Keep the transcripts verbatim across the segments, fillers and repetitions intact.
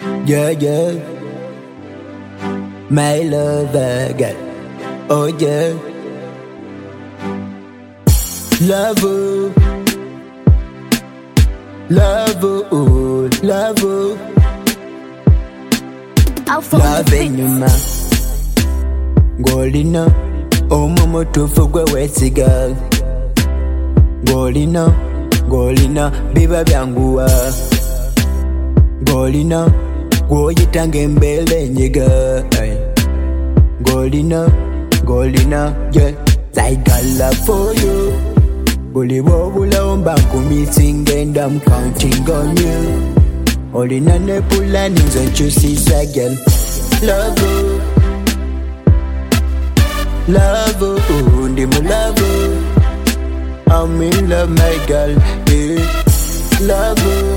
Yeah, yeah. My lover girl. Oh yeah. Love you. Love you. Love you. Loving you ma. Golina. Oh mama to forget where to go. Golina. Golina. Biba byangua. Golina. Goyitange mbele nyiga. Golina. Golina. Yeah. I got love for you. Bully wobula omba meeting and I'm counting on you. Olina ne pulani zonchu sisa girl. Love you. Love you. Ndimu love you. I'm in love my girl. Yeah. Love you.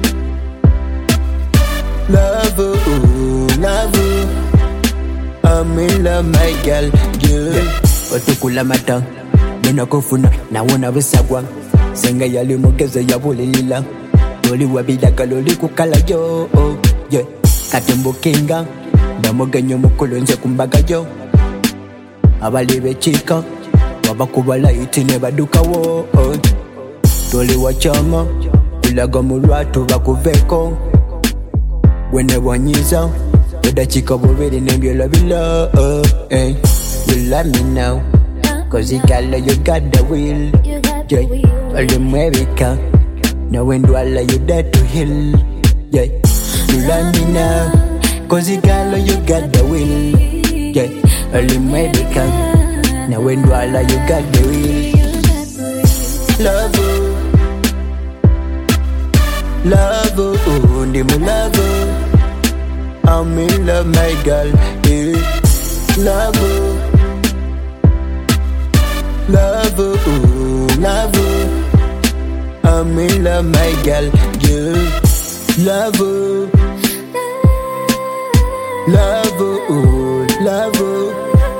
Love you. Love you. I'm in love my girl. Yeah. Otukula mata Nina kufuna na wana visagwa Senga yali mugeze ya wuli lila Loli wabida kaloli kukala yo oh, yeah. Katembo kinga Damoga nyo mukulu nze kumbaga yo Abalibe chika Wabakubala itine baduka wo oh. Loli wachama Ulaga mulwatu bakuveko Wene wanyiza Weda chika bubiri nembyola bila oh, eh. You love me now, cause you got you got the will. Yeah, all America. Now when do I let you there to heal? Yeah, you love me now, cause you got you got the will. Yeah, all America. Now when do I let you got the will? Love you, love you, ndimu love you. I'm in love, my girl. Yeah, love you. Love you, love you. I'm in love, my girl. Yeah. Love you, love you, love you.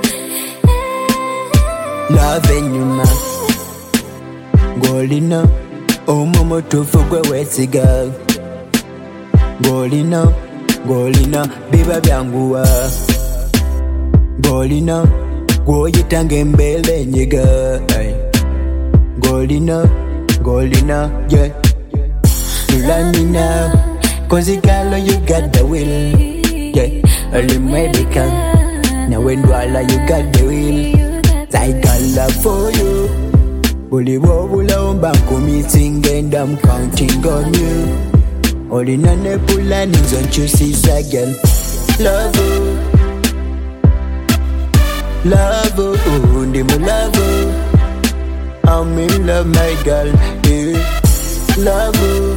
Loving you, ma. Golina, oh mama, to forget where to go. Golina, Golina, biba byangua. Golina. Goyitange mbele nyiga. Golina, Golina, yeah. You love me now, cause you got you got the will. Yeah, early medical. Now when do I lie, you got the will. I got love for you. Bully wobula omba meeting and I'm counting on you. Olina ne pulani zonchu sisa girl. Love you. Love you, ndimu love you. I'm in love, my girl. Yeah. Love you,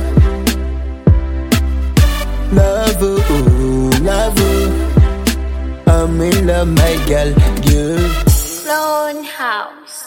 love you, love you. I'm in love, my girl. Yeah. Clone House.